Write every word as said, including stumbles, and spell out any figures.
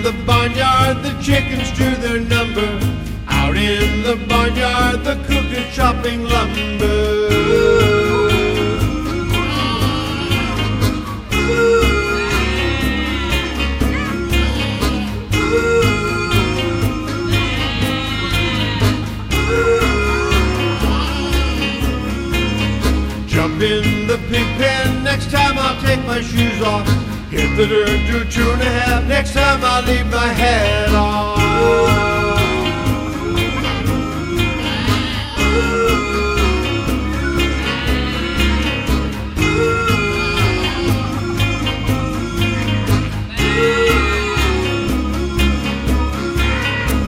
the barnyard, the chickens do their number. Out in the barnyard, the cook is chopping lumber. Jump in the pig pen, next time I'll take my shoes off. Hit the dirt, do two and a half, next time I'll leave my hat on.